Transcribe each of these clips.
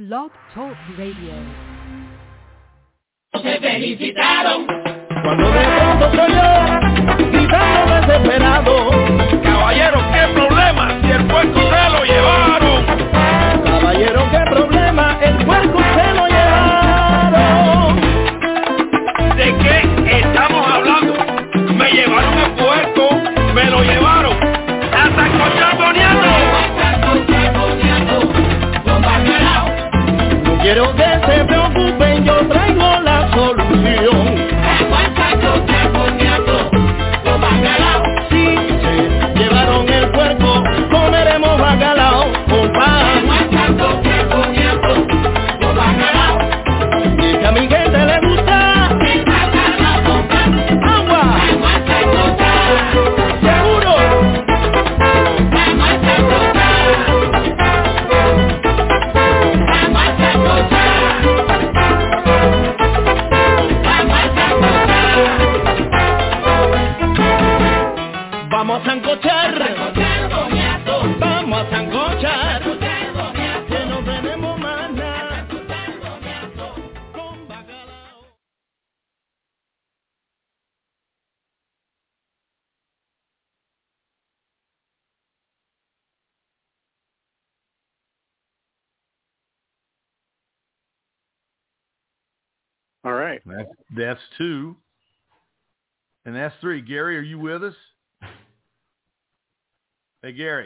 Blog Talk Radio. Se felicitaron cuando de pronto se oyó gritando desesperado: caballero, qué problema, si el puerco se lo llevaron. Caballero, qué problema, el puerco se lo llevaron. ¿De qué estamos hablando? Me llevaron el puerco, me lo llevaron. ¡Hasta cochaconeando! No quiero que se preocupen, yo traigo la solución. Si se llevaron el puerco, comeremos bacalao con pan. Y que a mi gente le gusta agua. Seguro. Vamos a sancochar, vamos a sancochar, que no tenemos más nada con bacalao. All right. That's two. And that's three. Gary, are you with us? Hey, Gary.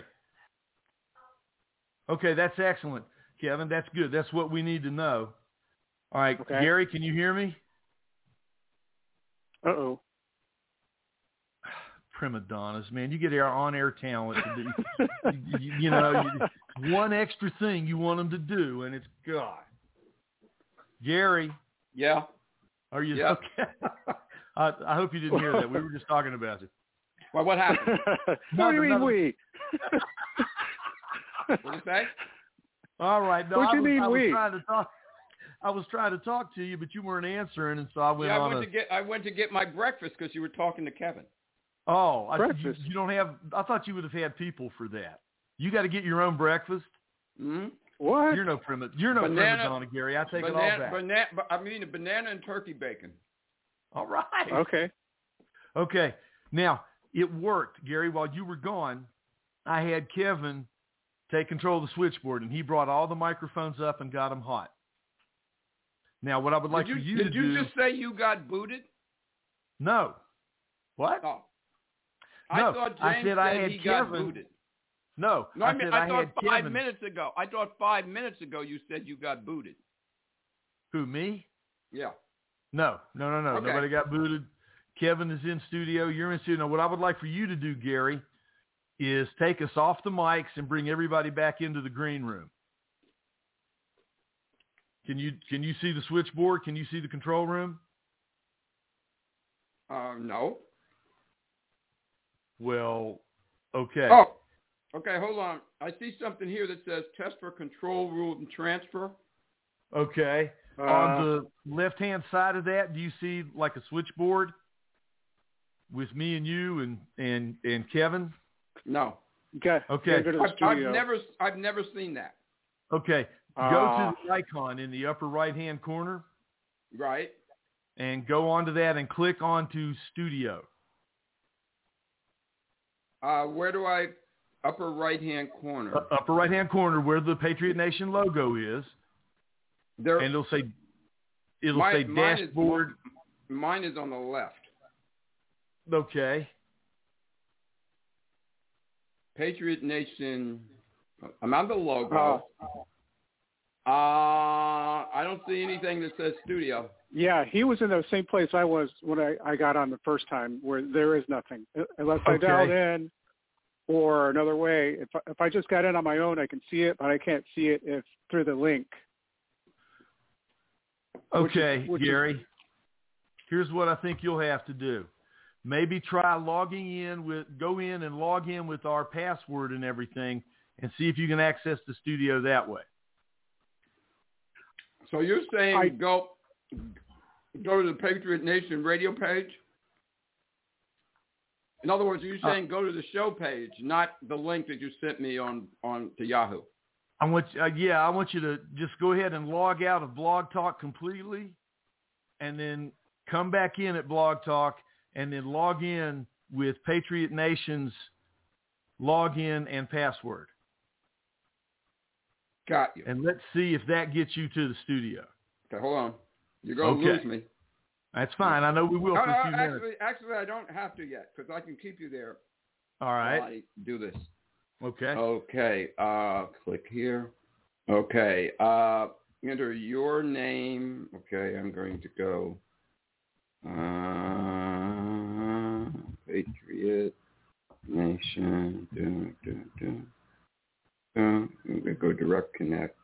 Okay, that's excellent, Kevin. That's good. That's what we need to know. All right, Okay. Gary, can you hear me? Uh-oh. Prima donnas, man. You get our on-air talent to do, you know, one extra thing you want them to do, and it's God. Gary. Yeah. Are you Yeah. okay? I hope you didn't hear that. We were just talking about it. Well, what happened? What do you mean we? What did you say? All right. No, What you mean I was we? trying to talk. I was trying to talk to you, but you weren't answering, and so I went Yeah, on. I went to get my breakfast because you were talking to Kevin. You don't have. I thought you would have had people for that. You got to get your own breakfast. Mm-hmm. What? You're no prima donna, Gary. I take it all back. A banana and turkey bacon. All right. Okay. Okay. Now, it worked, Gary. While you were gone, I had Kevin take control of the switchboard, and he brought all the microphones up and got them hot. Now, what I would like for you to do... Did you just say you got booted? No. What? Oh. No, I thought James I said I had he Kevin. got booted. No, I said I thought had 5 Kevin. minutes ago. I thought 5 minutes ago you said you got booted. Who, me? Yeah. No. Okay. Nobody got booted. Kevin is in studio. You're in studio. Now, what I would like for you to do, Gary, is take us off the mics and bring everybody back into the green room. Can you see the switchboard? Can you see the control room? No. Well, okay. Oh, okay. Hold on. I see something here that says test for control room and transfer. Okay. On the left-hand side of that, do you see like a switchboard with me and you and Kevin? No. Okay. Okay. Go to the studio. I've never seen that. Okay. Go to the icon in the upper right-hand corner. Right. And go onto that and click onto studio. Where do I? Upper right-hand corner. Upper right-hand corner where the Patriot Nation logo is. There. And it'll say mine dashboard. Mine is on the left. Okay. Patriot Nation. I'm on the logo. I don't see anything that says studio. Yeah, he was in the same place I was when I got on the first time, where there is nothing. Unless I dialed in or another way. If I just got in on my own, I can see it, but I can't see it if through the link. Okay, Gary. Here's what I think you'll have to do. Maybe try go in and log in with our password and everything and see if you can access the studio that way. So you're saying go to the Patriot Nation radio page? In other words, are you saying go to the show page, not the link that you sent me on to Yahoo? I want you to just go ahead and log out of Blog Talk completely, and then come back in at Blog Talk, and then log in with Patriot Nation's login and password. Got you. And let's see if that gets you to the studio. Okay, hold on. You're going to lose me. That's fine. I know we will for a few minutes. Actually, I don't have to yet because I can keep you there. All right. While I do this. Okay. Okay. Click here. Okay. Enter your name. Okay, I'm going to go Patriot Nation. I'm going to go Direct Connect.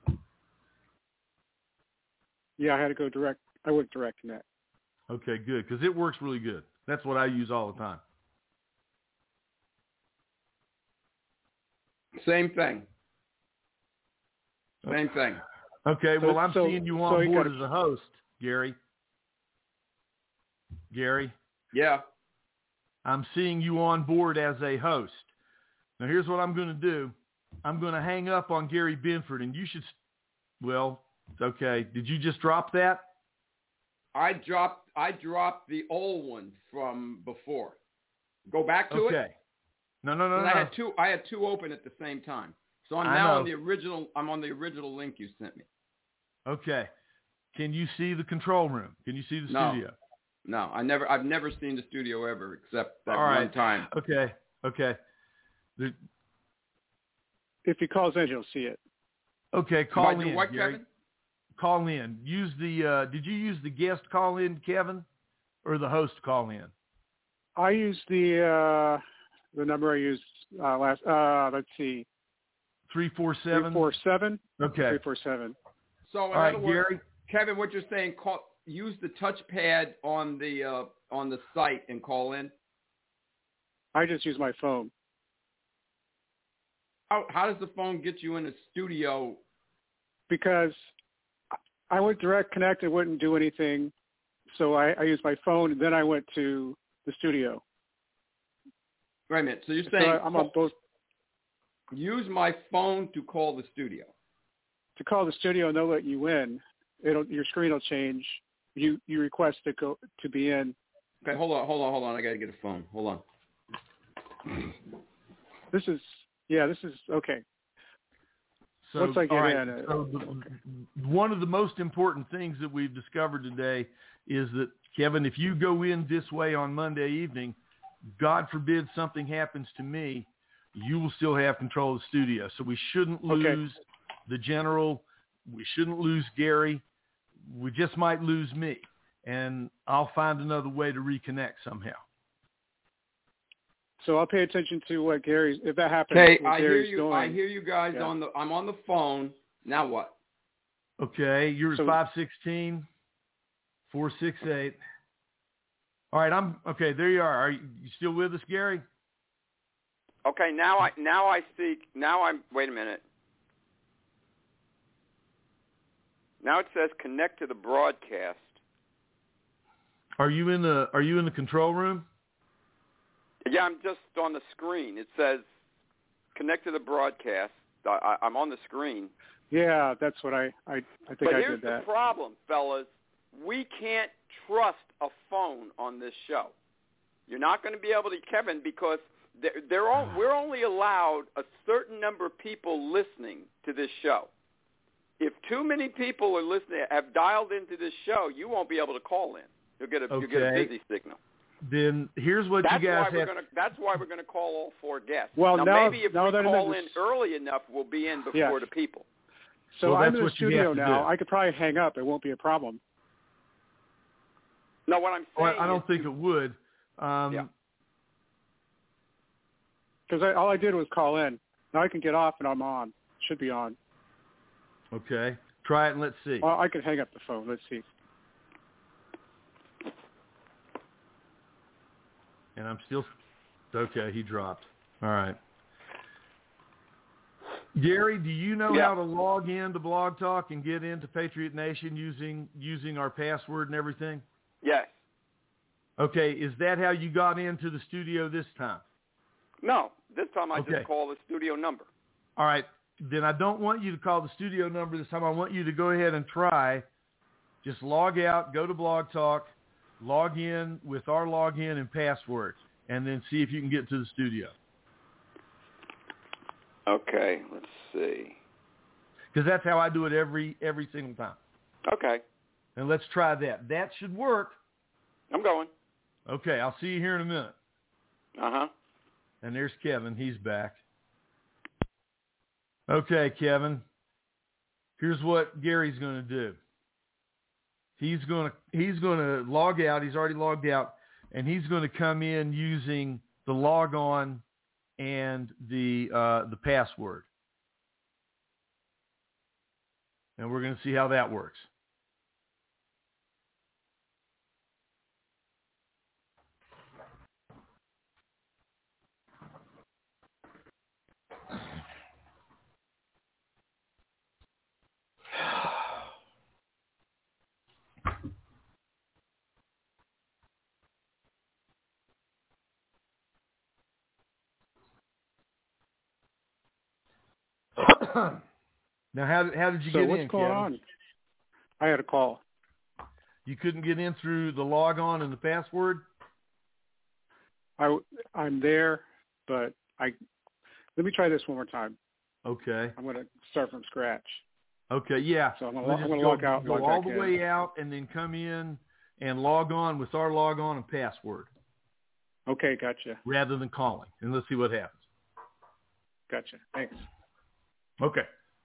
Yeah, I had to go direct. I went Direct Connect. Okay, good, because it works really good. That's what I use all the time. Same thing. Same thing. Okay, well, I'm seeing you on board as a host, Gary. Gary? Yeah. I'm seeing you on board as a host. Now, here's what I'm going to do. I'm going to hang up on Gary Binford, and you should, okay. Did you just drop that? I dropped the old one from before. Go back to it. Okay. No. I had two open at the same time. So I'm now on the original. I'm on the original link you sent me. Okay. Can you see the control room? Can you see the studio? No, I've never seen the studio ever except that one time. Okay. If he calls in, you'll see it. Okay, call in. What, Gary? Kevin? Call in. Use the. Did you use the guest call in, Kevin, or the host call in? I used the number I used last. Let's see. 347. 347. Okay. 347. So in other words, Gary, Kevin, what you're saying? Use the touchpad on the site and call in. I just use my phone. How does the phone get you in the studio? Because I went Direct Connect, it wouldn't do anything, so I used my phone, and then I went to the studio. Wait a minute. So you're saying I'm on both. Use my phone to call the studio. To call the studio, and they'll let you in. Your screen will change. You request to be in. Okay, hold on. I got to get a phone. Hold on. This is okay. So, once I get in. One of the most important things that we've discovered today is that, Kevin, if you go in this way on Monday evening, God forbid something happens to me, you will still have control of the studio. So we shouldn't lose the general. We shouldn't lose Gary. We just might lose me. And I'll find another way to reconnect somehow. So I'll pay attention to what Gary's, if that happens. Okay, I hear you guys I'm on the phone. Now what? Okay, you're at 516-468. All right, okay, there you are. Are you still with us, Gary? Okay, now I speak. Wait a minute. Now it says connect to the broadcast. Are you in the control room? Yeah, I'm just on the screen. It says connect to the broadcast. I'm on the screen. Yeah, that's what I think I did that. But here's the problem, fellas. We can't trust a phone on this show. You're not going to be able to, Kevin, because we're only allowed a certain number of people listening to this show. If too many people are listening, have dialed into this show, you won't be able to call in. You'll get a busy signal. Then here's what you guys have. That's why we're going to call all four guests. Well, now maybe if we call in early enough, we'll be in before the people. So I'm in the studio now. I could probably hang up. It won't be a problem. No, what I'm saying I don't think it would. Because all I did was call in. Now I can get off and I'm on. Should be on. Okay. Try it and let's see. Well, I can hang up the phone. Let's see. And I'm still... Okay, he dropped. All right. Gary, do you know how to log in to Blog Talk and get into Patriot Nation using our password and everything? Yes. Okay, is that how you got into the studio this time? No, this time I just call the studio number. All right. then I don't want you to call the studio number this time. I want you to go ahead and try. Just log out, go to Blog Talk, log in with our login and password, and then see if you can get to the studio. Okay, let's see. Because that's how I do it every single time. Okay. And let's try that. That should work. I'm going. Okay, I'll see you here in a minute. Uh-huh. And there's Kevin. He's back. Okay, Kevin. Here's what Gary's going to do. He's going to log out. He's already logged out, and he's going to come in using the log on and the password. And we're going to see how that works. Now, how did you get in, Kevin? So what's going on? I had a call. You couldn't get in through the log on and the password? I'm there, but let me try this one more time. Okay. I'm going to start from scratch. Okay, yeah. So I'm going to log out and go log all back the way out and then come in and log on with our log on and password. Okay, gotcha. Rather than calling. And let's see what happens. Gotcha. Thanks. Okay.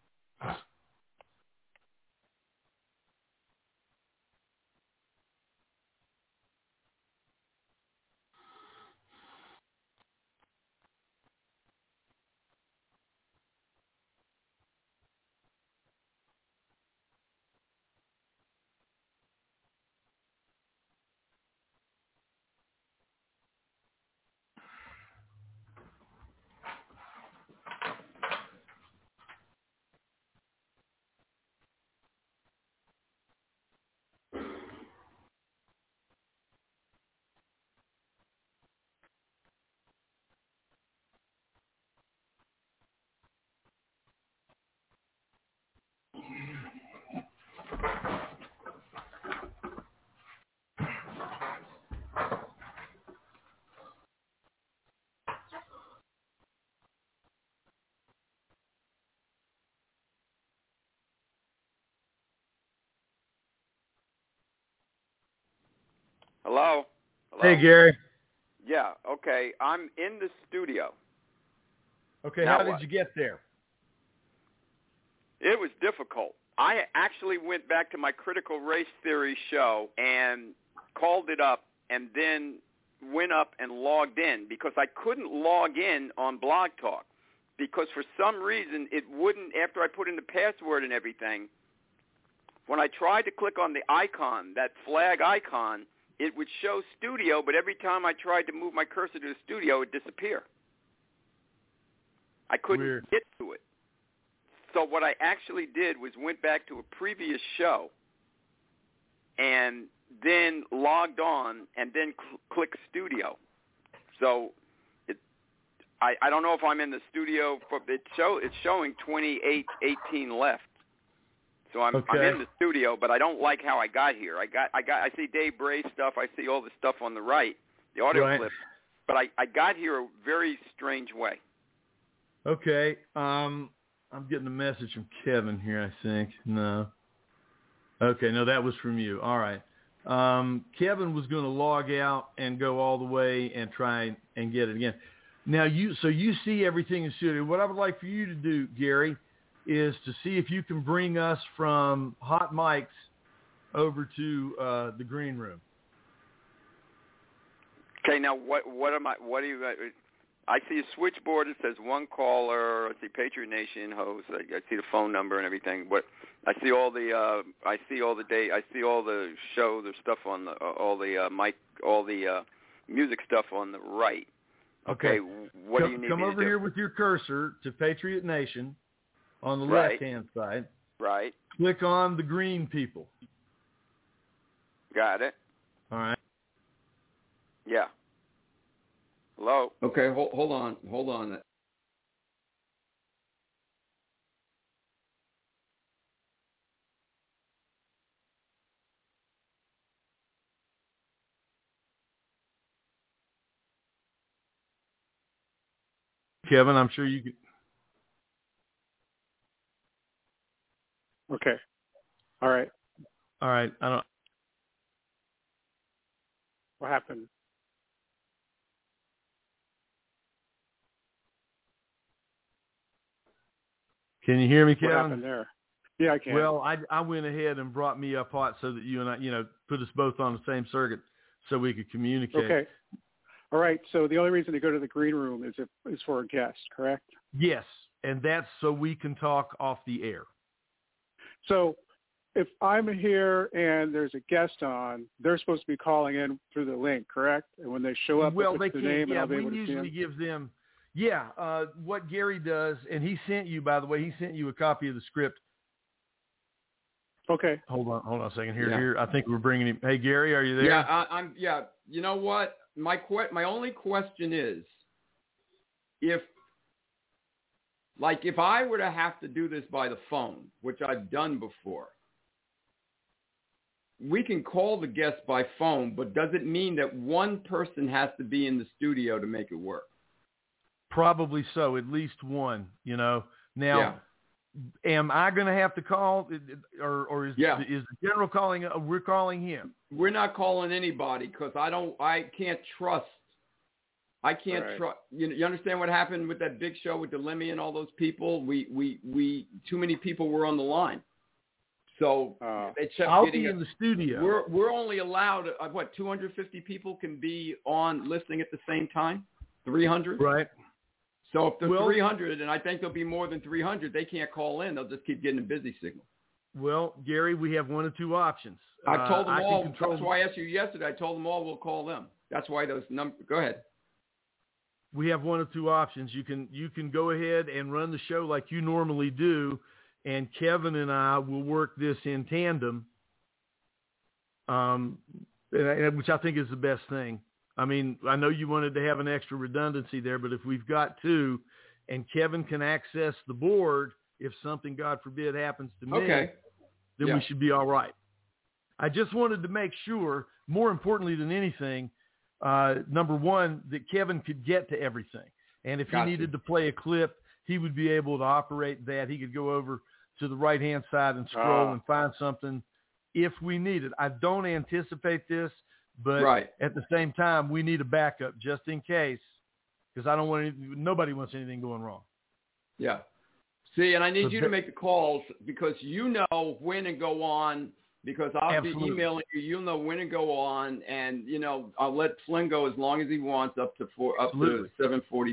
Hello? Hey, Gary. Yeah, okay. I'm in the studio. Okay, how did you get there? It was difficult. I actually went back to my critical race theory show and called it up and then went up and logged in because I couldn't log in on Blog Talk because for some reason it wouldn't, after I put in the password and everything, when I tried to click on the icon, that flag icon, it would show studio, but every time I tried to move my cursor to the studio, it would disappear. I couldn't get to it. So what I actually did was went back to a previous show and then logged on and then clicked studio. So I don't know if I'm in the studio. It's showing 28:18 left. So I'm in the studio, but I don't like how I got here. I see Dave Bray stuff. I see all the stuff on the right, the audio clip. But I got here a very strange way. Okay. I'm getting a message from Kevin here, I think. No. Okay, no, that was from you. All right. Kevin was going to log out and go all the way and try and get it again. Now, you see everything in studio. What I would like for you to do, Gary, is to see if you can bring us from Hot Mics over to the green room. Okay, now what do you? I see a switchboard that says one caller. I see Patriot Nation host. I see the phone number and everything. But I see all the show, the stuff on the all the music stuff on the right. Okay, what do you need come me over to do? here with your cursor to Patriot Nation on the right. left-hand side. Right. Click on the green people. Got it. All right. Yeah. Hello? Okay, hold on. Kevin. I'm sure you could. Okay. All right. All right. I don't. What happened? Can you hear me, Kevin? What happened there? Yeah, I can. Well, I went ahead and brought me up hot so that you and I, put us both on the same circuit so we could communicate. Okay. All right. So the only reason to go to the green room is for a guest, correct? Yes, and that's so we can talk off the air. So if I'm here and there's a guest on, they're supposed to be calling in through the link, correct? And when they show up, well, with they the can't. name, Yeah, and I'll be we able to see usually them. give them. Yeah, what Gary does, and he sent you, by the way, he sent you a copy of the script. Okay. Hold on a second. Here, Yeah. here. I think we're bringing him. Hey, Gary, are you there? Yeah, I'm. Yeah, you know what? My only question is, if I were to have to do this by the phone, which I've done before, we can call the guest by phone, but does it mean that one person has to be in the studio to make it work? Probably so, at least one. Now. Yeah. Am I going to have to call, or is the general calling? We're calling him. We're not calling anybody because I can't trust. I can't Right. trust. You understand what happened with that big show with DeLemme and all those people? We too many people were on the line, so they kept I'll getting be in the studio. We're only allowed 250 people can be on listening at the same time, 300. Right. So if there's 300, and I think there'll be more than 300, they can't call in. They'll just keep getting a busy signal. Well, Gary, we have one of two options. I told them all. Control. That's why I asked you yesterday. I told them all we'll call them. That's why those numbers. Go ahead. We have one of two options. You can go ahead and run the show like you normally do, and Kevin and I will work this in tandem, which I think is the best thing. I mean, I know you wanted to have an extra redundancy there, but if we've got two, and Kevin can access the board, if something, God forbid, happens to me, then we should be all right. I just wanted to make sure, more importantly than anything, number one, that Kevin could get to everything. And if he needed to play a clip, he would be able to operate that. He could go over to the right-hand side and scroll and find something if we need it. I don't anticipate this. But at the same time, we need a backup just in case, because I don't want nobody wants anything going wrong. Yeah. See, and I need you to make the calls because you know when to go on, because I'll be emailing you. You'll know when to go on, and I'll let Flynn go as long as he wants up to 7:40,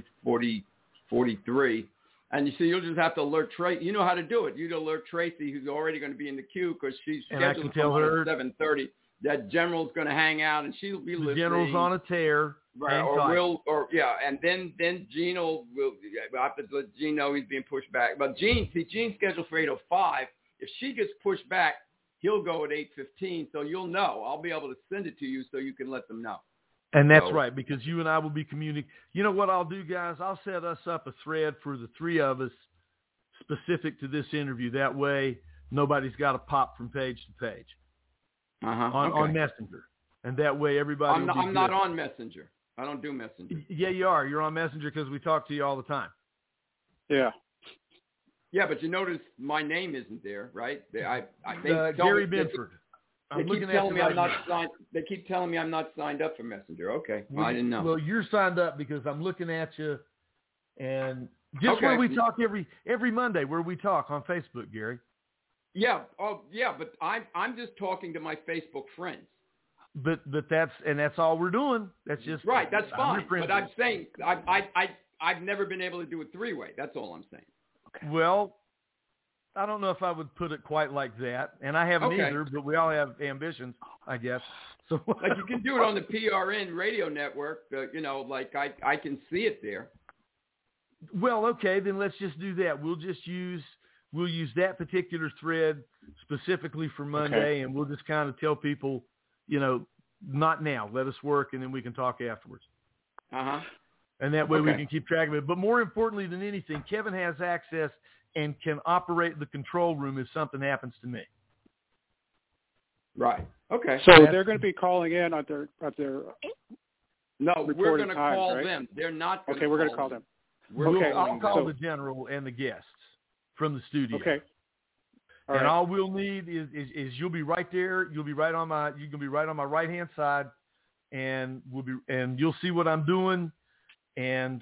43. And you see, you'll just have to alert Tracy. You know how to do it. You'd alert Tracy, who's already going to be in the queue because she's scheduled to come on at 7:30. That general's going to hang out, and she'll be listening. The general's on a tear. Right, and then Gene will have to let Gene know he's being pushed back. But Gene's scheduled for 8:05. If she gets pushed back, he'll go at 8:15. So you'll know. I'll be able to send it to you so you can let them know. And that's right, because you and I will be communicating. You know what I'll do, guys? I'll set us up a thread for the three of us specific to this interview. That way, nobody's got to pop from page to page. On Messenger, and that way everybody. I'm not on Messenger. I don't do Messenger. Yeah, you are. You're on Messenger because we talk to you all the time. Yeah. Yeah, but you notice my name isn't there, right? Gary Binford. They keep telling me I'm not signed. They keep telling me I'm not signed up for Messenger. Okay, I didn't know. Well, you're signed up because I'm looking at you, and just where we talk every Monday, where we talk on Facebook, Gary. Yeah. Oh, yeah. But I'm just talking to my Facebook friends. But that's all we're doing. That's just right. That's fine. But I'm saying I've never been able to do a three-way. That's all I'm saying. Okay. Well, I don't know if I would put it quite like that, and I haven't either. But we all have ambitions, I guess. So like you can do it on the PRN radio network. I can see it there. Well, okay, then let's just do that. We'll use that particular thread specifically for Monday, and we'll just kind of tell people, not now. Let us work, and then we can talk afterwards. And that way we can keep track of it. But more importantly than anything, Kevin has access and can operate the control room if something happens to me. Right. Okay. So they're going to be calling in at their No, we're going to call right? them. They're not going to we're going to call them. I'll call the general and the guests from the studio. Okay. All we'll need is you'll be right there. You'll be right on my right hand side, and you'll see what I'm doing. And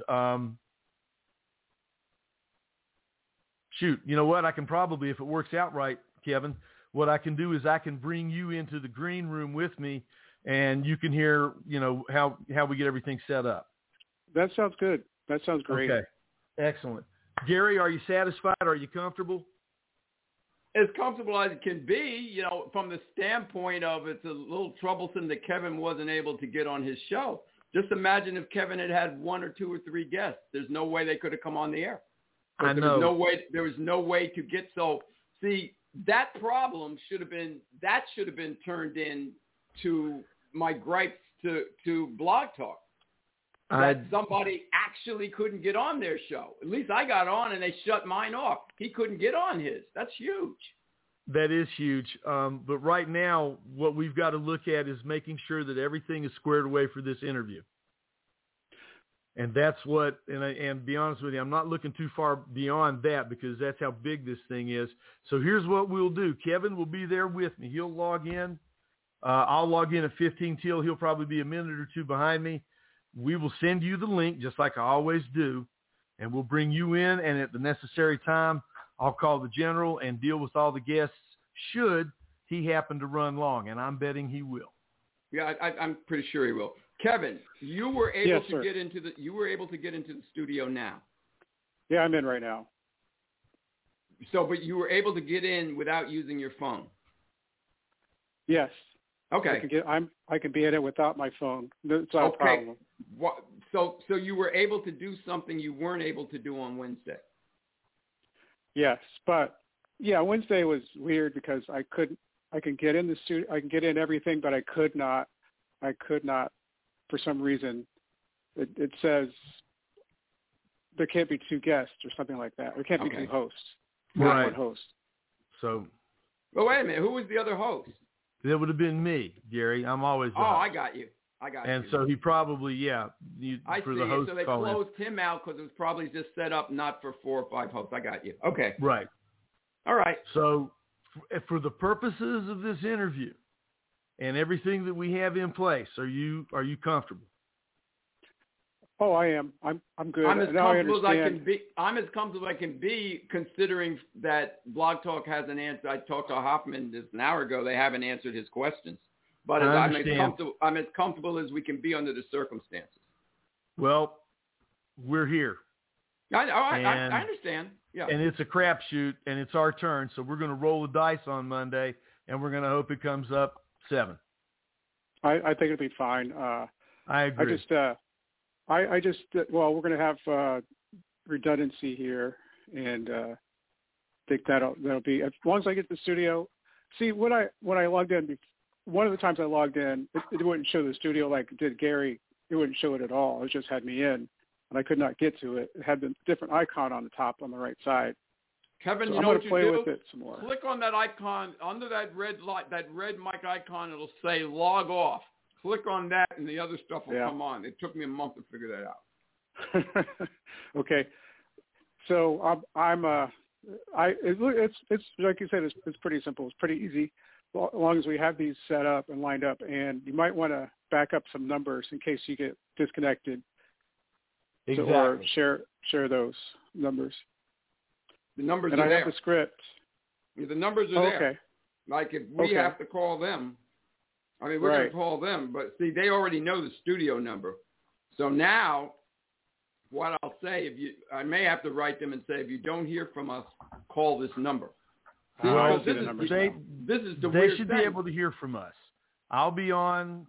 shoot, you know what? I can probably, if it works out right, Kevin, what I can do is I can bring you into the green room with me, and you can hear, how we get everything set up. That sounds good. That sounds great. Okay. Excellent. Gary, are you satisfied? Are you comfortable? As comfortable as it can be, from the standpoint of it's a little troublesome that Kevin wasn't able to get on his show. Just imagine if Kevin had 1 or 2 or 3 guests. There's no way they could have come on the air. I know. There was no way to get see, that problem should have been turned in to my gripes to Blog Talk. That somebody actually couldn't get on their show. At least I got on and they shut mine off. He couldn't get on his. That's huge. That is huge. But right now, what we've got to look at is making sure that everything is squared away for this interview. And that's what, and be honest with you, I'm not looking too far beyond that because that's how big this thing is. So here's what we'll do. Kevin will be there with me. He'll log in. I'll log in at 15 till. He'll probably be a minute or 2 behind me. We will send you the link just like I always do, and we'll bring you in, and at the necessary time, I'll call the general and deal with all the guests should he happen to run long, and I'm betting he will. Yeah, I'm pretty sure he will. Kevin, you were able to get into the studio now. Yeah, I'm in right now. So, but you were able to get in without using your phone. Yes. Okay. I can be in it without my phone. It's not a problem. So you were able to do something you weren't able to do on Wednesday. Yes, but Wednesday was weird because I can get in the studio, I can get in everything, but I could not for some reason. It says there can't be 2 guests or something like that. There can't be 2 hosts. Right. One host. So. Well, wait a minute. Who was the other host? That would have been me, Gary. I'm always the host. I got you. And so he probably, I see. The host so they closed him out because it was probably just set up not for 4 or 5 hosts. I got you. Okay. Right. All right. So for the purposes of this interview and everything that we have in place, are you comfortable? Oh, I am. I'm good. I'm as comfortable as I can be. I'm as comfortable as I can be, considering that Blog Talk hasn't answered. I talked to Hoffman just an hour ago. They haven't answered his questions. But I'm as comfortable as we can be under the circumstances. Well, we're here. I understand. Yeah. And it's a crapshoot, and it's our turn. So we're going to roll the dice on Monday, and we're going to hope it comes up 7. I think it'll be fine. I agree. I just we're going to have redundancy here, and think that'll be as long as I get to the studio. See, when I logged in, one of the times I logged in, it wouldn't show the studio like it did Gary. It wouldn't show it at all. It just had me in, and I could not get to it. It had the different icon on the top on the right side. Kevin, so you know what you do? I'm going to play with it some more. Click on that icon under that red mic icon. It'll say log off. Click on that, and the other stuff will come on. It took me a month to figure that out. Okay, so it's like you said, it's pretty simple. It's pretty easy, as long as we have these set up and lined up. And you might want to back up some numbers in case you get disconnected. Exactly. Or share those numbers. The numbers and are there. And I have the script. Yeah, the numbers are there. Okay. Like if we have to call them, we're going to call them. But see, they already know the studio number. So now, what I'll say, I may have to write them and say, if you don't hear from us, call this number. Well, this is the weird They should thing. be able to hear from us. I'll be on,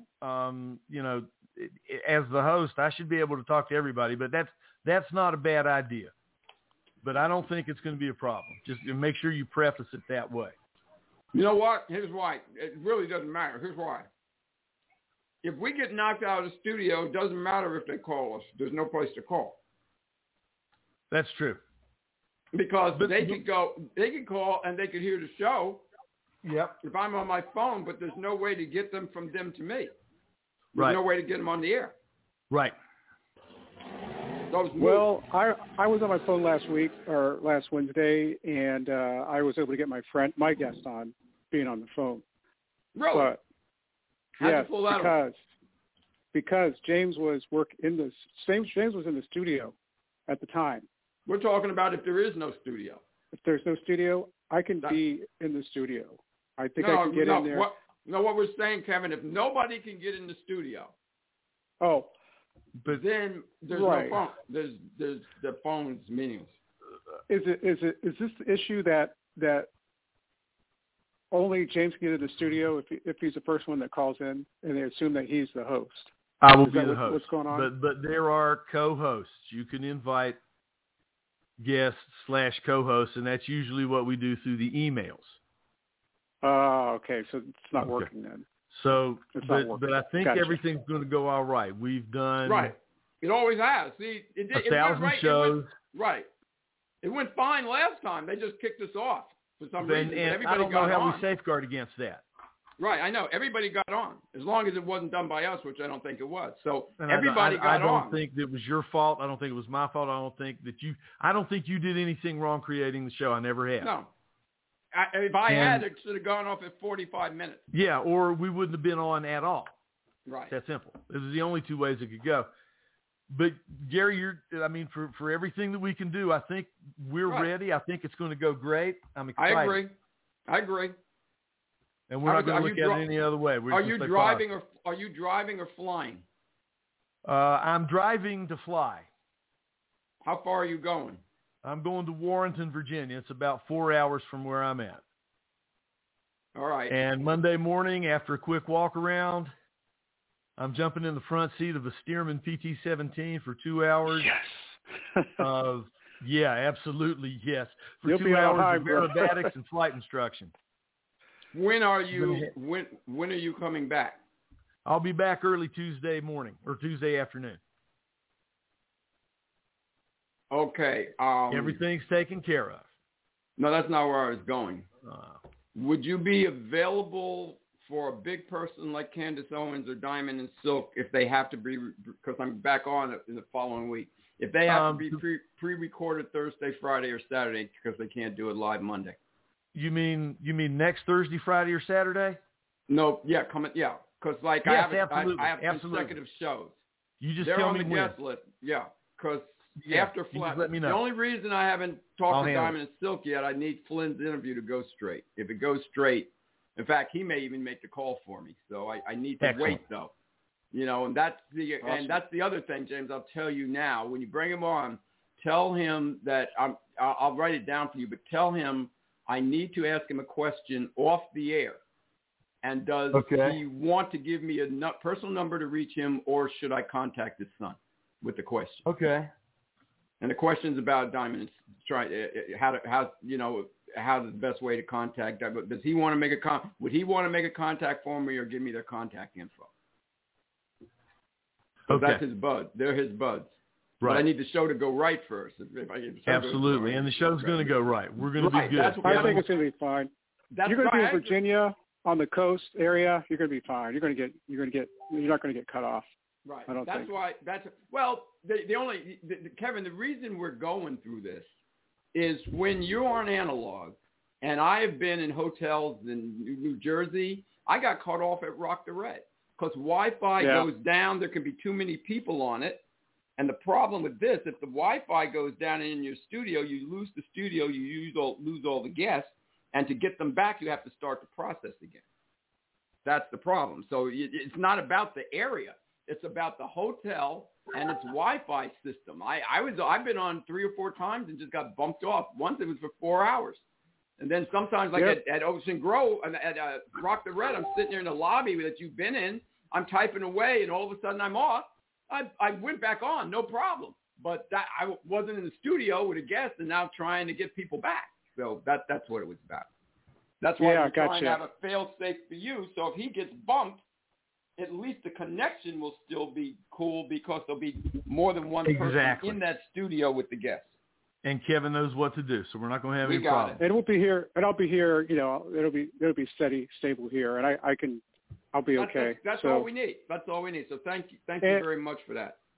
as the host, I should be able to talk to everybody, but that's not a bad idea. But I don't think it's going to be a problem. Just make sure you preface it that way. You know what? Here's why. It really doesn't matter. Here's why. If we get knocked out of the studio, it doesn't matter if they call us. There's no place to call. That's true. Because they could call and they could hear the show. Yep. If I'm on my phone, but there's no way to get them from them to me. There's no way to get them on the air. Right. Well, I was on my phone last Wednesday, and I was able to get my guest on, being on the phone. Really? But, How'd yes, you pull that off? Because James was in the studio at the time. We're talking about if there is no studio. If there's no studio, I can be in the studio. I think I can get in there. What we're saying, Kevin, if nobody can get in the studio. Oh. But then there's no phone. There's the phone's meaningless. Is this the issue that only James can get in the studio if he's the first one that calls in, and they assume that he's the host? I will be the host. What's going on? But there are co-hosts. You can invite guests / co-hosts, and that's usually what we do through the emails. Oh, okay. So it's not working then. So, but I think everything's going to go all right. We've done It always has. See, it 1,000 shows. It went fine last time. They just kicked us off for some reason. And everybody I don't know how on. we safeguard against that. Right, I know. Everybody got on, as long as it wasn't done by us, which I don't think it was. So and everybody got on. I don't think it was your fault. I don't think it was my fault. I don't think you did anything wrong creating the show. I never have. No. If I had, it should have gone off at 45 minutes. Yeah, or we wouldn't have been on at all. Right. That's simple. This is the only two ways it could go. But, Gary, for everything that we can do, I think we're ready. I think it's going to go great. I'm excited. I agree. And we're not going to look at it any other way. Are you driving or flying? I'm driving to fly. How far are you going? I'm going to Warrenton, Virginia. It's about 4 hours from where I'm at. All right. And Monday morning, after a quick walk around, I'm jumping in the front seat of a Stearman PT-17 for 2 hours. Yes. Yeah, absolutely, yes. For You'll 2 hours of aerobatics and flight instruction. When are you coming back? I'll be back early Tuesday morning or Tuesday afternoon. Okay. Everything's taken care of. No, that's not where I was going. Would you be available for a big person like Candace Owens or Diamond and Silk if they have to be, because I'm back on it in the following week, if they have to be pre-recorded Thursday, Friday, or Saturday because they can't do it live Monday? You mean next Thursday, Friday, or Saturday? No, because I have consecutive shows. You just tell me when. They're on the guest list, because after Flynn, let me know. The only reason I haven't talked to Diamond and Silk yet, I need Flynn's interview to go straight. If it goes straight, in fact, he may even make the call for me. So I need to wait though. And that's the other thing, James. I'll tell you now. When you bring him on, tell him that I'll write it down for you, but tell him I need to ask him a question off the air. And does he want to give me a personal number to reach him, or should I contact his son with the question? Okay. And the question's about Diamond. How's the best way to contact that? Does he want to make would he want to make a contact for me or give me their contact info? So that's his bud. They're his buds. Right. But I need the show to go right first. Absolutely. And the show's going to go right. We're going to be good. I think it's going to be fine. You're going to be in Virginia on the coast area. You're going to be fine. You're not going to get cut off. Right. I don't think. Kevin, the reason we're going through this is when you're on analog, and I have been in hotels in New Jersey, I got cut off at Rock the Red because Wi-Fi goes down. There can be too many people on it. And the problem with this, if the Wi-Fi goes down in your studio, you lose the studio, you lose all the guests, and to get them back, you have to start the process again. That's the problem. So it's not about the area. It's about the hotel and its Wi-Fi system. I've been on 3 or 4 times and just got bumped off. Once it was for 4 hours. And then sometimes at Ocean Grove, at Rock the Red, I'm sitting there in the lobby that you've been in. I'm typing away, and all of a sudden I'm off. I went back on, no problem. But I wasn't in the studio with a guest and now trying to get people back. So that's what it was about. That's why we're trying to have a fail-safe for you. So if he gets bumped, at least the connection will still be cool because there'll be more than one person in that studio with the guests. And Kevin knows what to do, so we're not going to have any problem. And we'll be here, and I'll be here. It'll be steady, stable here, and I'll be okay. That's all we need. That's all we need. So thank you very much for that.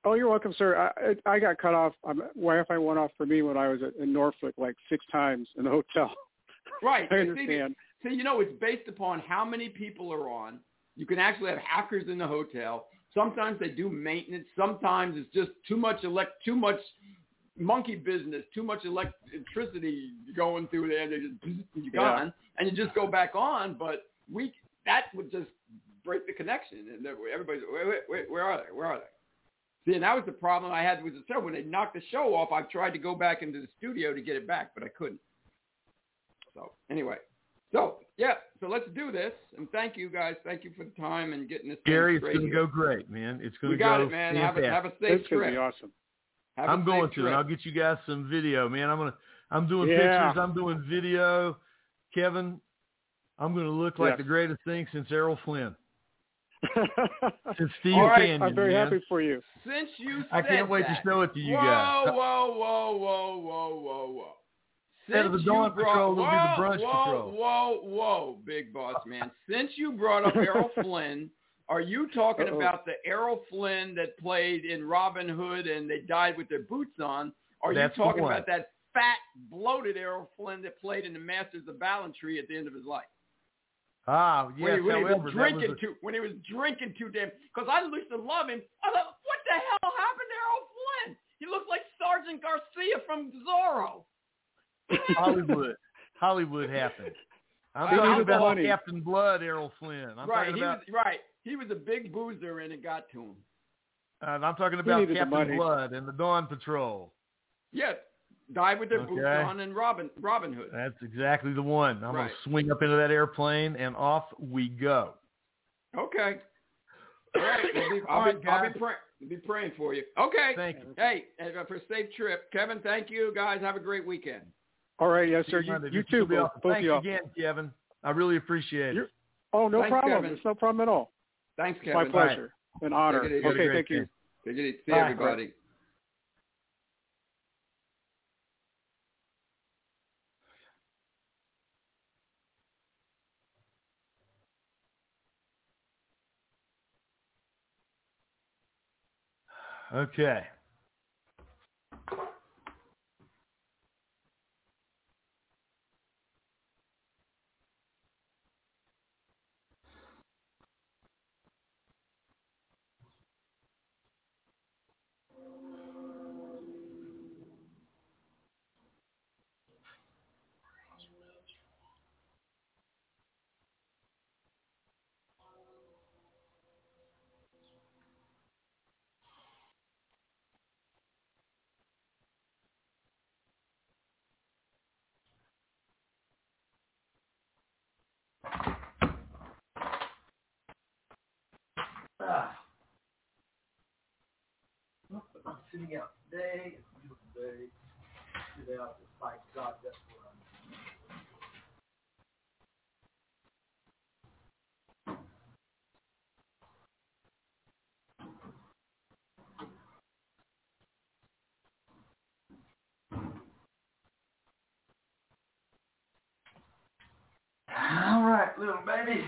Oh, you're welcome, sir. I got cut off. Wi-Fi went off for me when I was in Norfolk like 6 times in the hotel. Right. I understand. See, it's based upon how many people are on. You can actually have hackers in the hotel. Sometimes they do maintenance. Sometimes it's just too much monkey business, too much electricity going through there. They just you're gone, and you just go back on. But that would just break the connection, and everybody's where are they? Where are they? See, and that was the problem I had with the show. When they knocked the show off, I tried to go back into the studio to get it back, but I couldn't. So anyway, so let's do this. And thank you guys. Thank you for the time and getting this. Gary, it's going to go great, man. It's going to go. We got it, man. Have a safe trip. It's going to be awesome. I'm going to, and I'll get you guys some video, man. I'm doing pictures. I'm doing video. Kevin, I'm going to look like the greatest thing since Errol Flynn. Since Steve Canyon, I'm very happy for you. Since you said I can't wait to show it to you guys. Whoa. Instead of the Dawn Patrol, it'll be the Brunch Patrol. Whoa, big boss man. Since you brought up Errol Flynn, are you talking about the Errol Flynn that played in Robin Hood and they died with their boots on? Are you talking about that fat, bloated Errol Flynn that played in the Masters of Ballantrae at the end of his life? Ah, yes. When he was drinking too damn. Because I used to love him. I thought, what the hell happened to Errol Flynn? He looked like Sergeant Garcia from Zorro. Hollywood happened. I'm talking about Captain Blood, Errol Flynn. He was a big boozer, and it got to him. I'm talking about Captain Blood and the Dawn Patrol. Yes. Died with their boots on in Robin Hood. That's exactly the one. I'm going to swing up into that airplane, and off we go. Okay. All right. I'll be praying for you. Okay. Thank you. Hey, for a safe trip. Kevin, thank you. Guys, have a great weekend. All right. Yes, sir. You too. Thanks again, Kevin. I really appreciate it. No problem. Kevin. It's no problem at all. Thanks, Kevin. My pleasure. An honor. Okay, thank you. Take it easy. See everybody. Okay. I'm sitting out today. It's a beautiful day. Sit out despite God, that's what I'm. All right, little baby.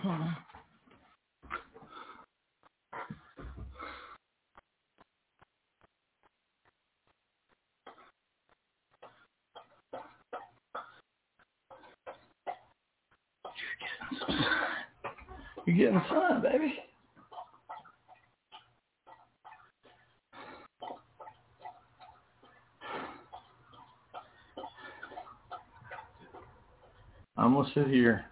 You're getting sun, baby. I'm going to sit here.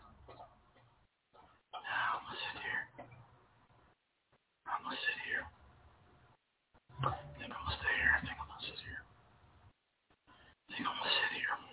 I'm going to sit here. I'm going to sit here. I think I'm going to stay here. I think I'm going to sit here. I think I'm going to sit here.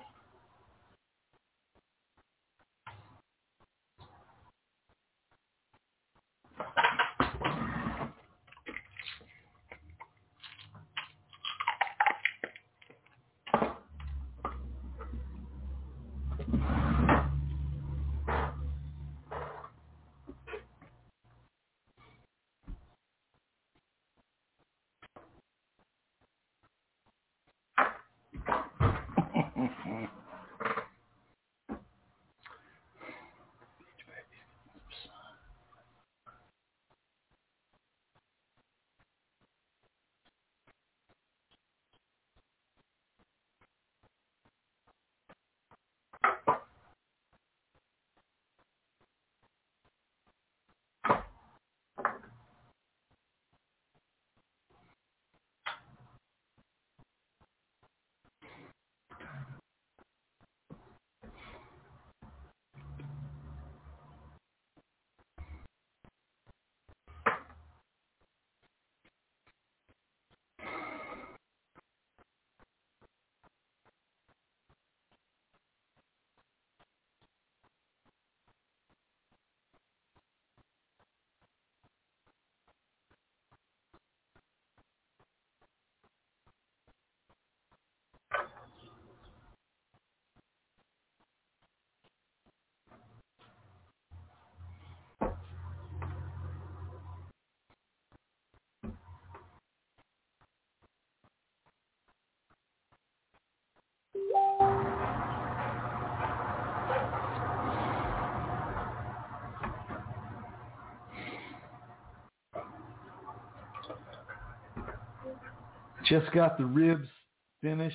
Just got the ribs finished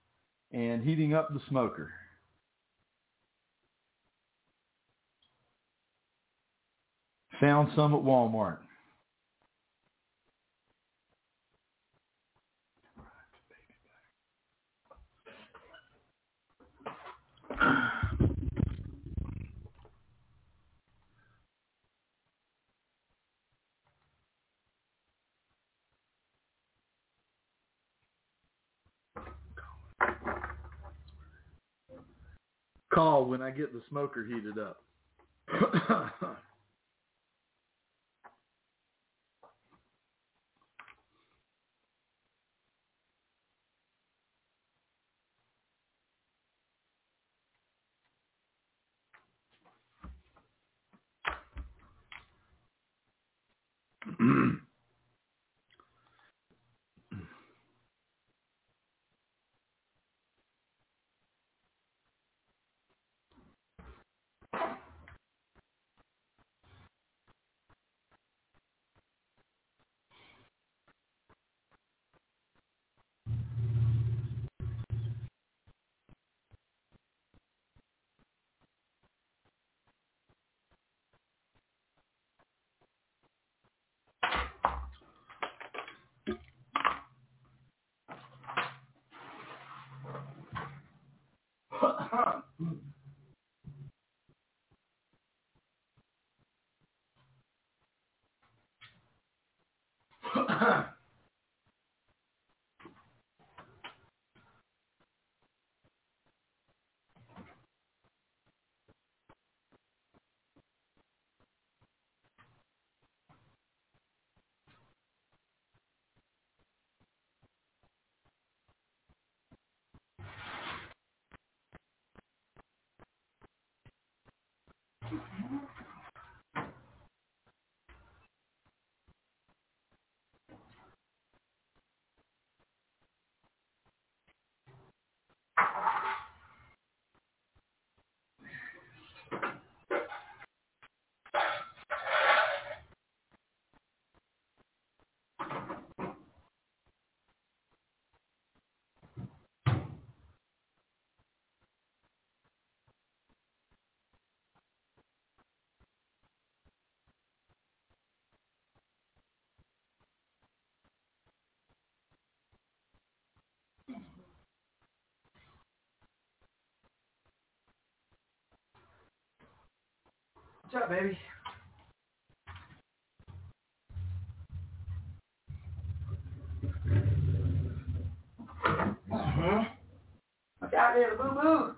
and heating up the smoker. Found some at Walmart. Call when I get the smoker heated up. up, baby? What's out there, boo-boo?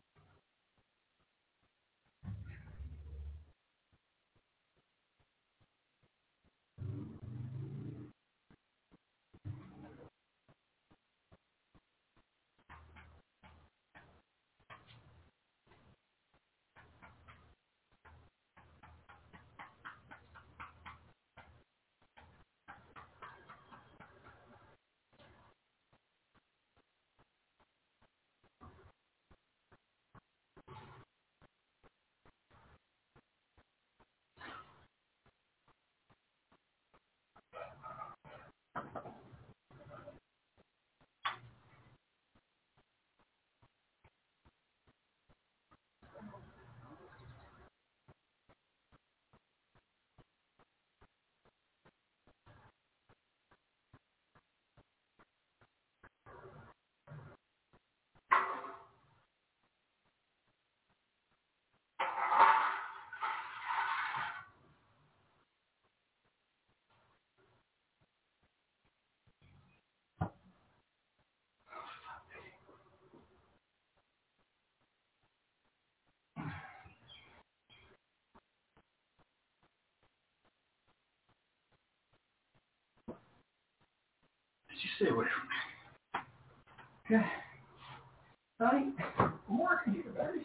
You stay away from me. Okay. Honey, I'm working here, baby.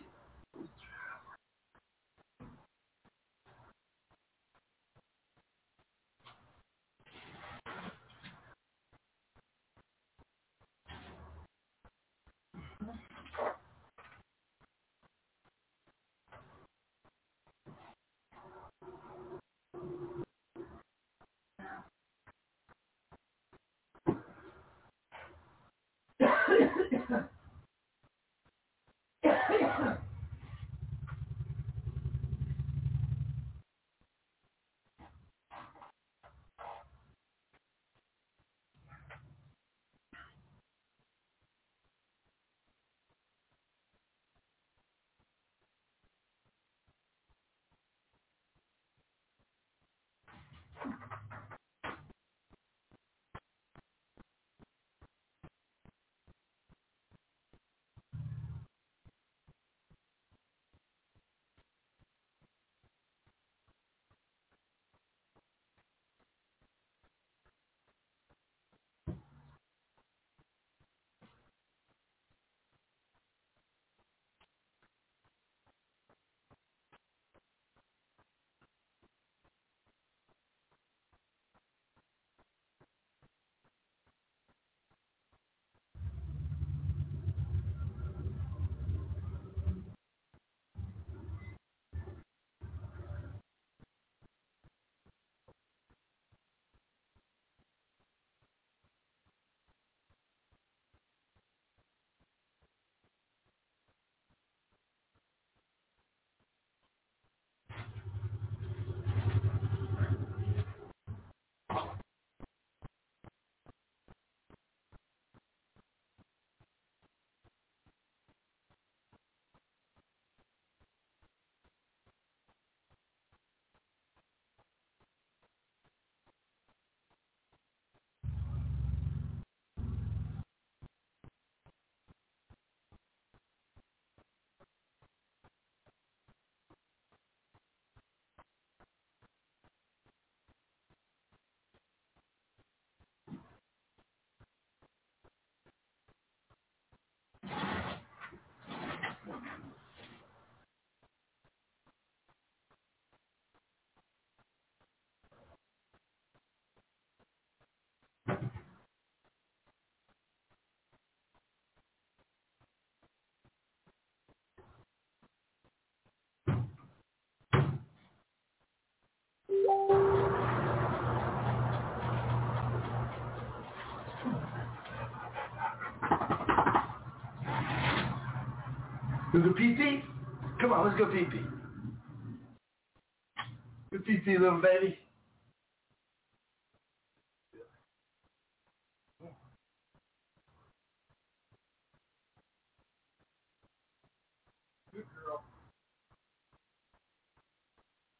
You go pee-pee? Come on, let's go pee-pee. Go pee-pee, little baby. Good girl.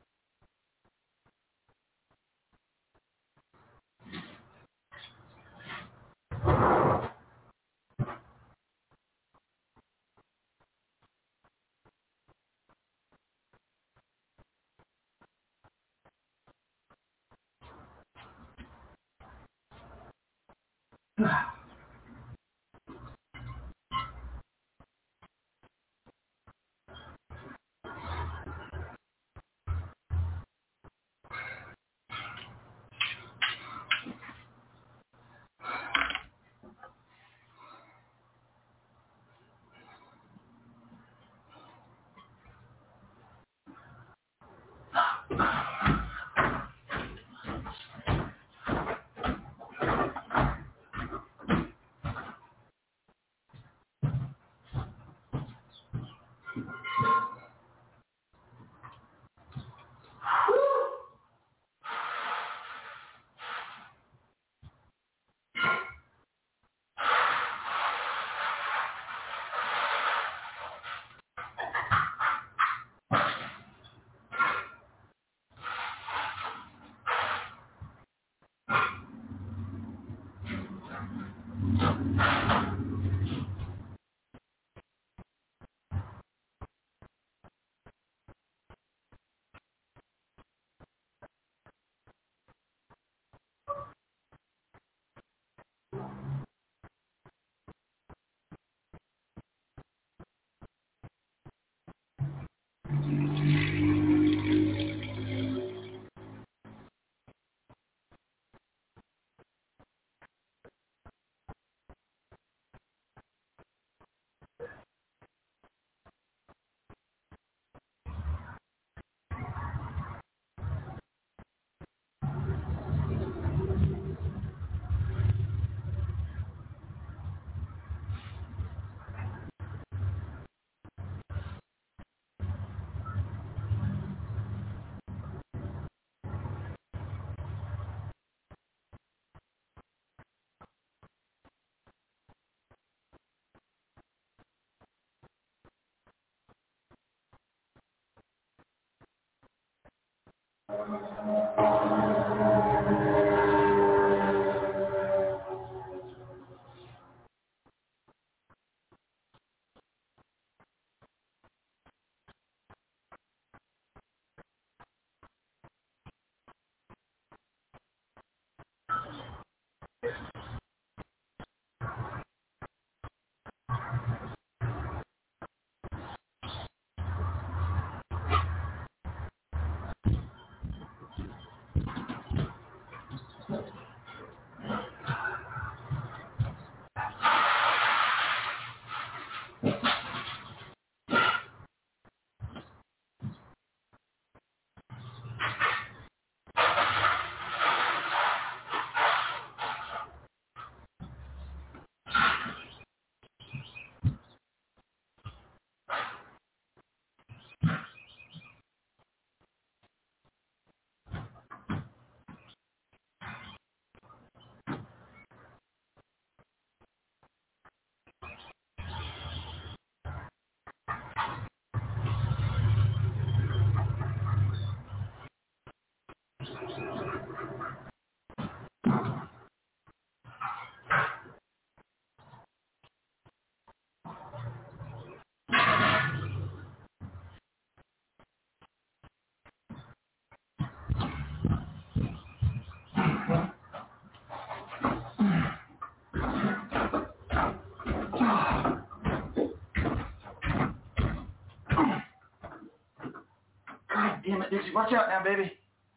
God damn it, Dixie. Watch out now, baby.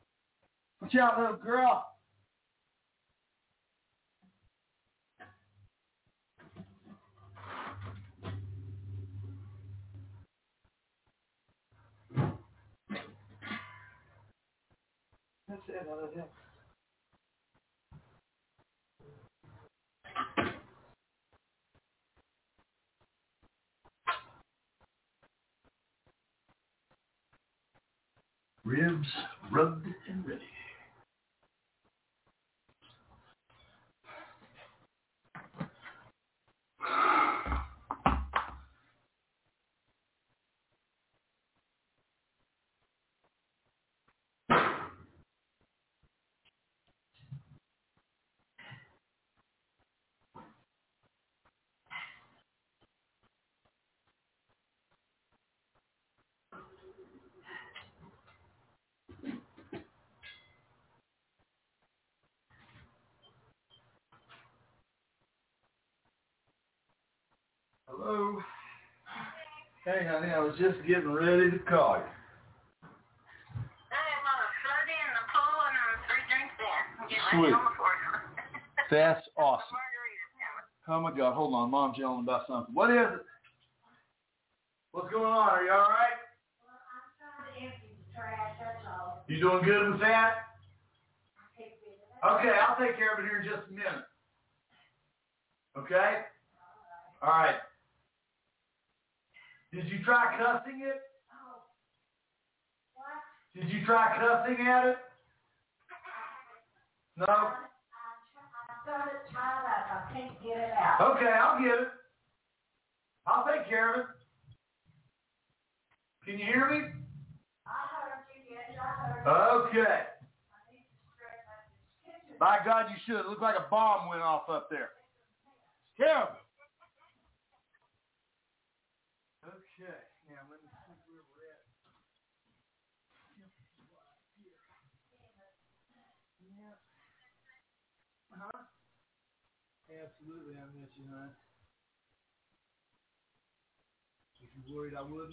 Watch out, little girl. That's it, I love you. Ribs rubbed and ready. Hey, honey, I was just getting ready to call you. Sweet. That's awesome. Oh, my God. Hold on. Mom's yelling about something. What is it? What's going on? Are you all right? Well, I'm trying to empty the trash, that's all. You doing good with that? Okay, I'll take care of it here in just a minute. Okay? All right. Did you try cussing it? Oh. What? Did you try cussing at it? No? I've got it tied up. I can't get it out. Okay, I'll get it. I'll take care of it. Can you hear me? I heard you. Yes, I heard you. Okay. I need to straighten up this kitchen. By God, you should. It looked like a bomb went off up there. It's terrible. Okay. Now, let me see where we're at. Yeah. Huh? Absolutely, I miss you, hon. If you worried I wouldn't.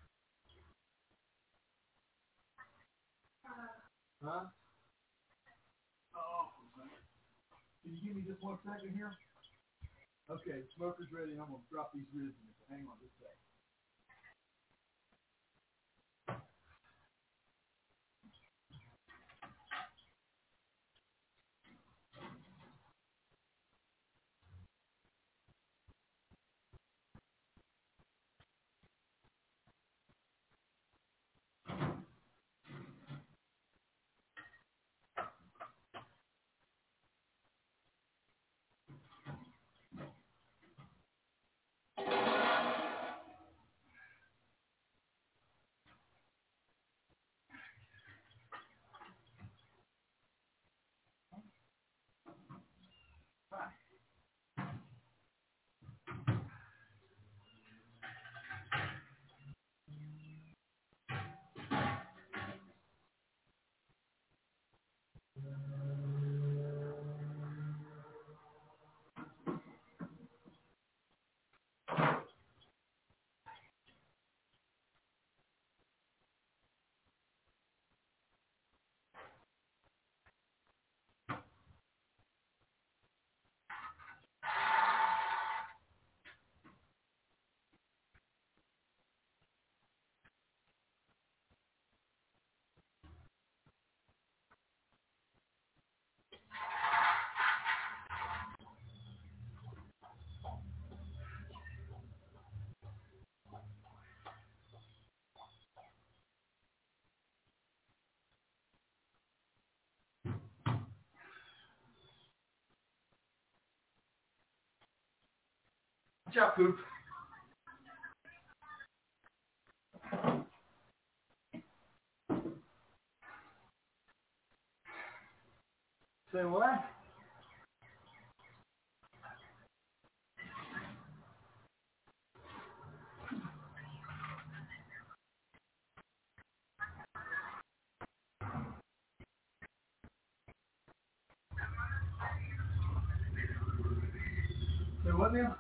Huh? Oh, can you give me just 1 second here? Okay, smoker's ready, and I'm going to drop these ribs in it. So hang on just a second. Watch out, poop. Say what? Say what now?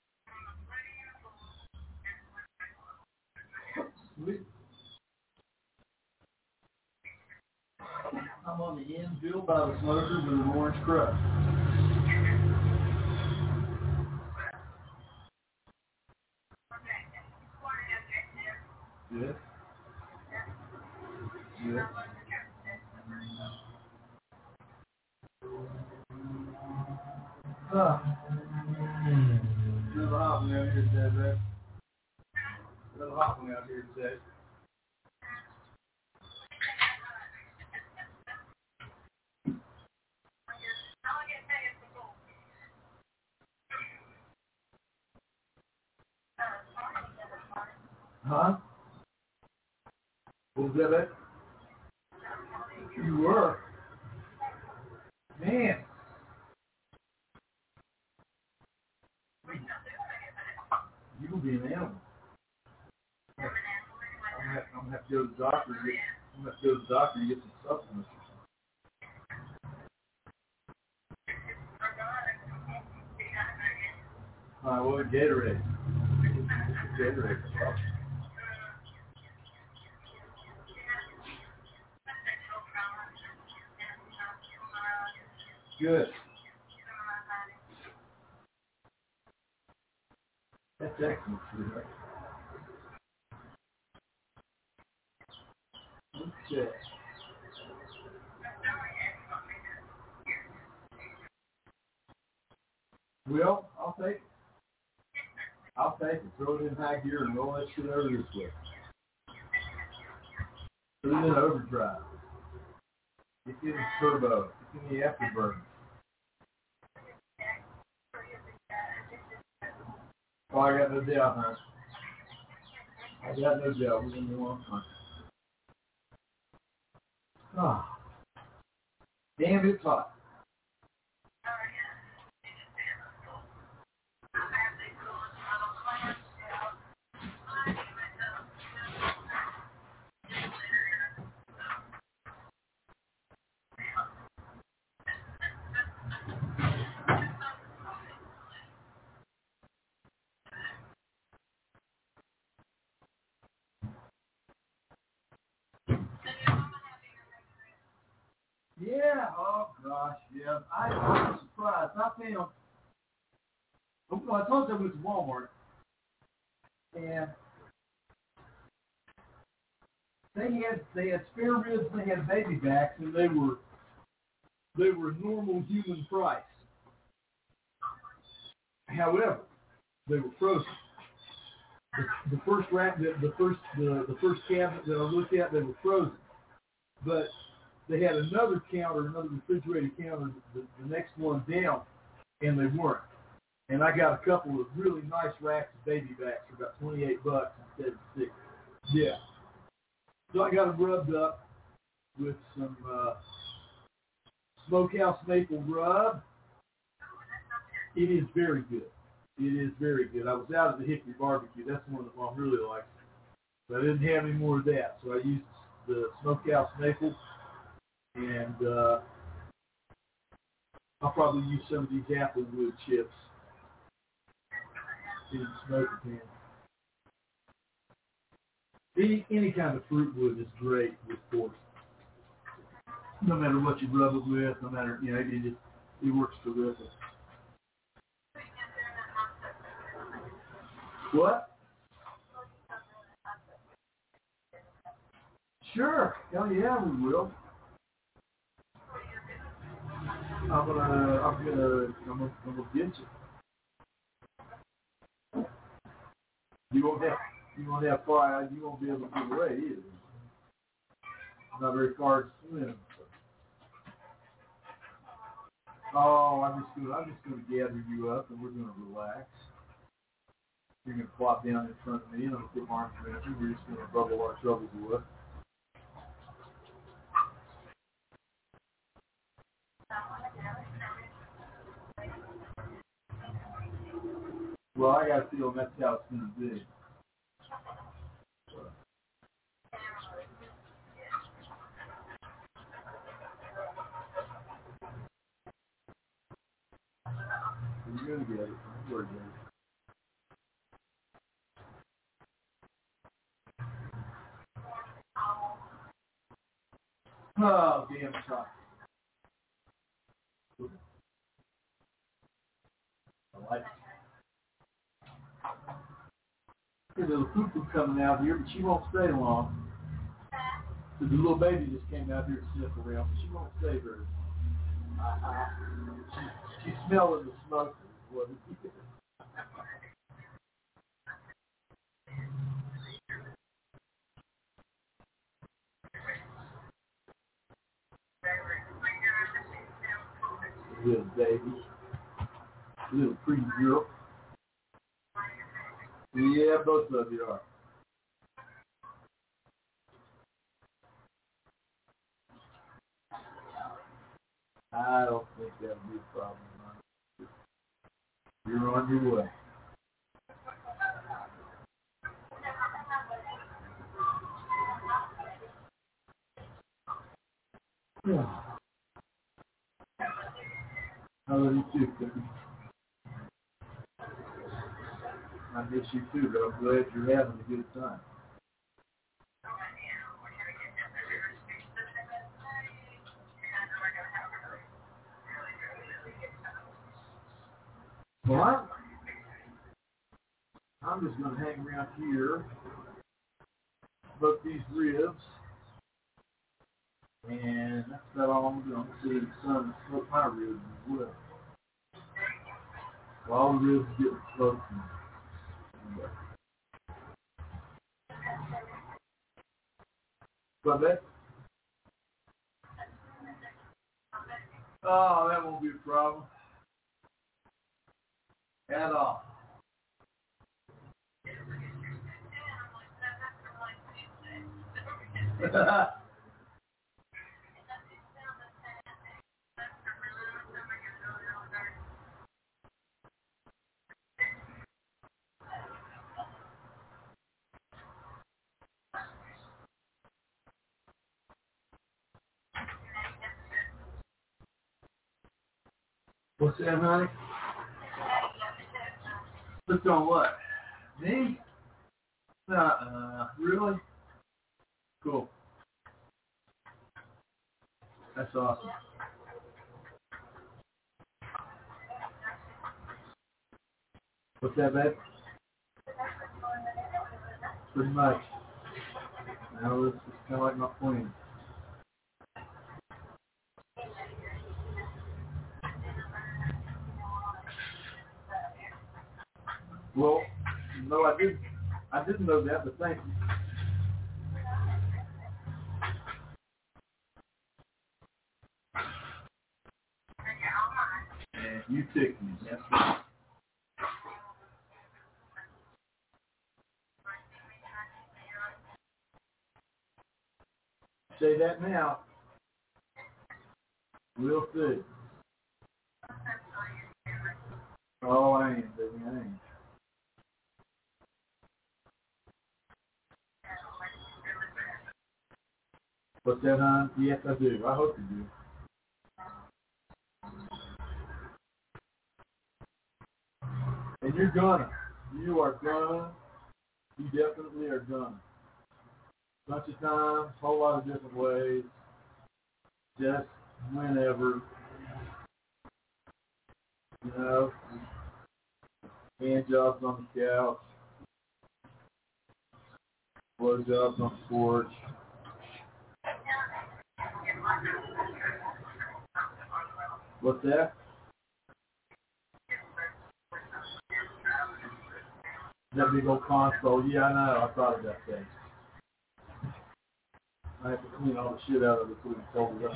Sweet. I'm on the end built by the smokers with an orange crust. Good. Good. Little hot one out here today, babe. Little hot one out here today. Huh? What was that, babe? You were. Man. You will be an animal. I'm gonna have to go to the doctor and get some supplements or something. All right, well, Gatorade. Gatorade. Good. That's excellent, sweetheart. Okay. Well, I'll take it. I'll take it. Throw it in high gear and roll that shit over this way. Put it in overdrive. It's in turbo. It's in the afterburner. Oh, I got no doubt, huh? I got no doubt. We're going to go on time. Ah. Damn, it's hot. Yeah, oh gosh, yeah. I was surprised. I found, I told you I went to Walmart, and they had spare ribs, and they had baby backs, and they were normal human price. However, they were frozen. The first rack, the first cabinet that I looked at, they were frozen, but they had another refrigerated counter, the next one down, and they weren't. And I got a couple of really nice racks of baby backs for about $28 instead of $6. Yeah. So I got them rubbed up with some Smokehouse Maple Rub. It is very good. It is very good. I was out at the Hickory Barbecue. That's the one that Mom really likes. But I didn't have any more of that, so I used the Smokehouse Maple. And I'll probably use some of these applewood chips in the smoker pan. Any kind of fruit wood is great with pork. No matter what you rub it with, no matter, it works terrific. What? Sure. Oh yeah, we will. I'm gonna get you. You won't have far. You won't be able to get away either. Not very far to swim. Oh, I'm just gonna gather you up, and we're gonna relax. You're gonna plop down in front of me, and I'm gonna put my arms around you. We're just gonna bubble our troubles away. Well, I got a feeling that's how it's going to be. You're going to get it. Don't worry about it. Oh, damn truck. I like it. There's a little poo-poo coming out here, but she won't stay long. So the little baby just came out here to sniff around, but she won't stay very long. She's smelling the smoke. What is it? Little baby. Little pretty girl. Yeah, both of you are. I don't think that'll be a problem. You're on your way. Yeah. I love you too, Cookie. I miss you too, but I'm glad you're having a good time. Well, I'm just going to hang around here, smoke these ribs, and that's about all I'm going to see the sun smoke my ribs as well. So all the ribs get smoked. But that, oh, that won't be a problem at all. What's that, honey? Looked on what? Me? Really? Cool. That's awesome. What's that, babe? Pretty much. Now this is kind of like my queen. Well, no, I didn't know that, but thank you. And you ticked me. That's right. Say that now. We'll see. Oh, I ain't, baby, I ain't. What's that, hon? Yes, I do. I hope you do. And you're gonna. You are gonna. You definitely are gonna. Bunch of times, whole lot of different ways. Just whenever. You know, hand jobs on the couch. Blow jobs on the porch. What's that? That big old console. Yeah, I know. I thought of that thing. I have to clean all the shit out of it so we can fold it up.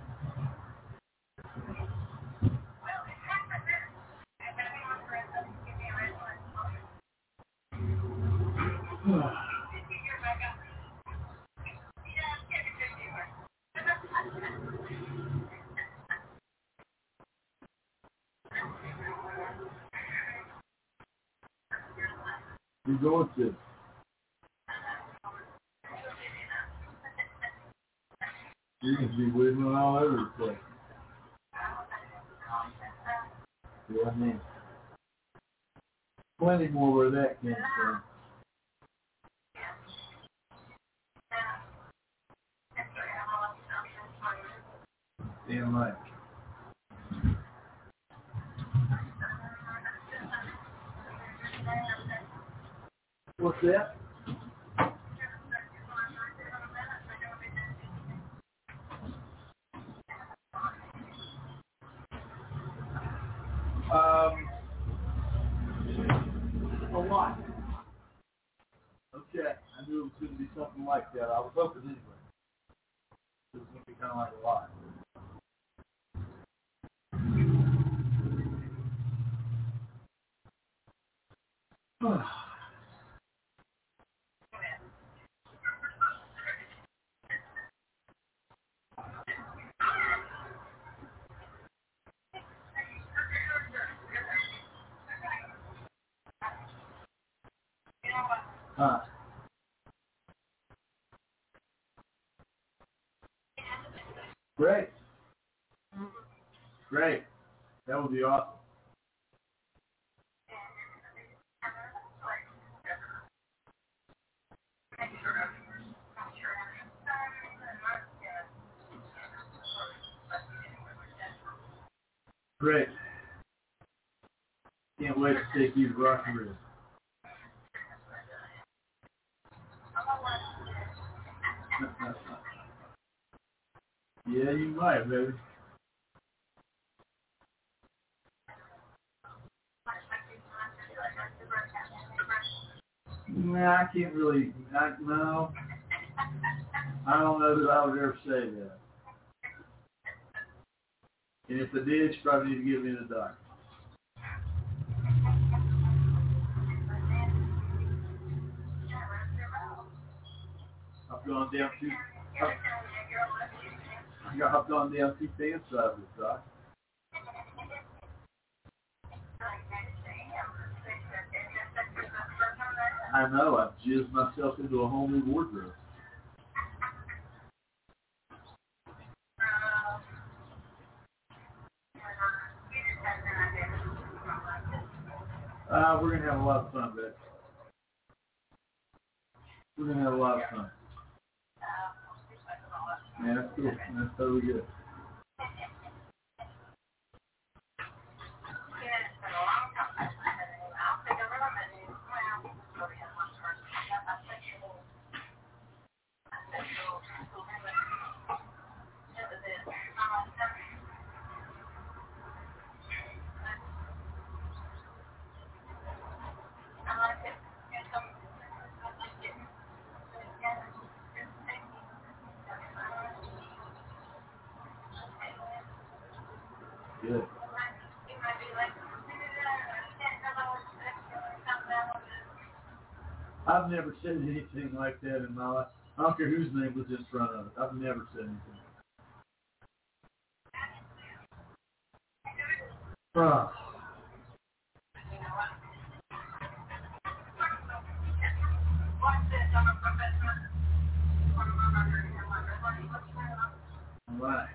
You're going to. You're going to be wiggling all over the place. Yeah, I mean, plenty more where that came from. Damn right. What's that? A lot. Okay, I knew it was going to be something like that. I was hoping anyway. It was going to be kind of like a lot. Great. Great. That would be awesome. Great. Can't take you to Rocky Ridge. Yeah, you might, baby. Nah, I can't really. No, I don't know that I would ever say that. And if I did, you probably need to get me to the doctor. I've gone down two fan sizes, Doc. I know, I've jizzed myself into a whole new wardrobe. We're going to have a lot of fun, Beck. We're going to have a lot of fun. Yeah, that's cool. That's totally good. Good. I've never said anything like that in my life. I don't care whose name was in front of it. I've never said anything. Right.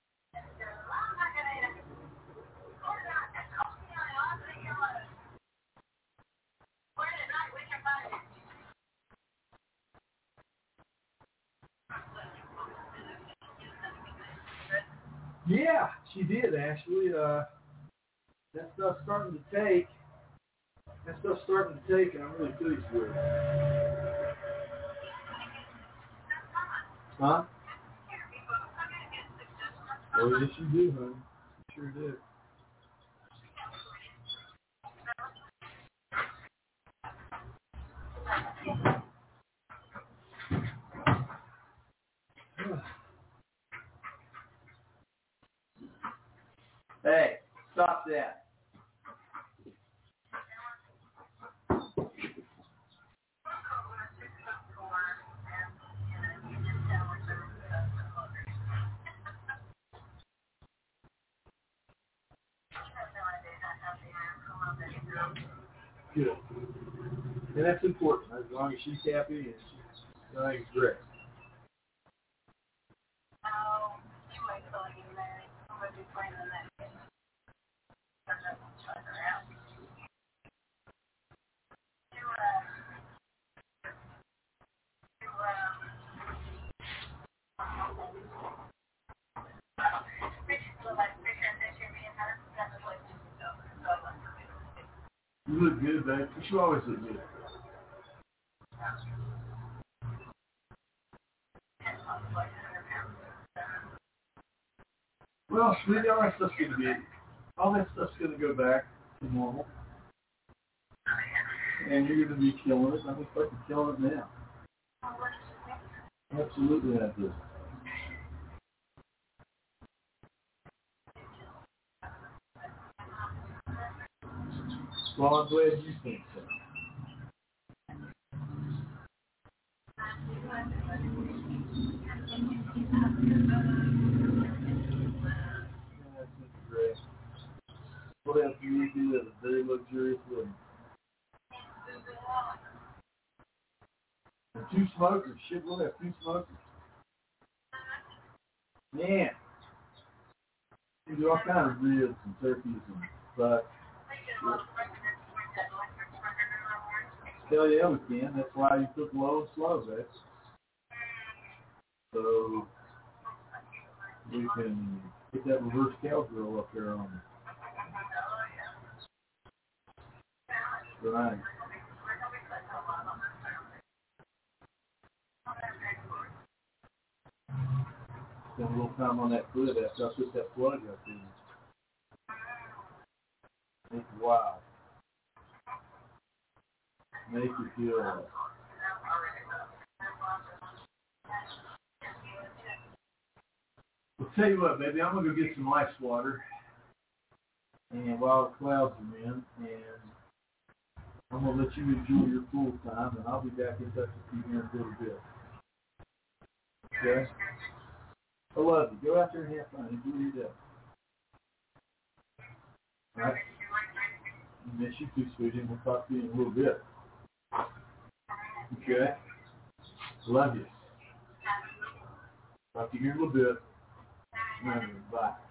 Yeah, she did actually. That stuff's starting to take. And I'm really pleased with it. Huh? Oh, yes, you do, honey. You sure do. Hey, stop that. Good. And that's important. As long as she's happy and she's doing great. You look good, babe. You always look good. Well, sweetie, all that stuff's gonna go back to normal. And you're gonna be killing it. I'm fucking killing it now. Absolutely, I do. Well, I'm glad you think so. That's great. We'll have to do that a very luxurious living. And 2 smokers. Shit, we'll have 2 smokers. Man. We do all kinds of ribs and turkeys and bucks. Hell yeah, we can. That's why you cook low and slow, babe. So we can get that reverse cowgirl up there on Right. Spend a little time on that foot after I put that plug up in. Make it wild. Make you feel it. I'll tell you what, baby, I'm going to go get some ice water. And while the clouds are in, and I'm going to let you enjoy your pool time, and I'll be back in touch with you here in a little bit. Okay? I love you. Go out there and have fun. Enjoy your day. All right? I miss you too, sweetie, and we'll talk to you in a little bit. Okay? Love you. Talk to you here in a little bit. Bye.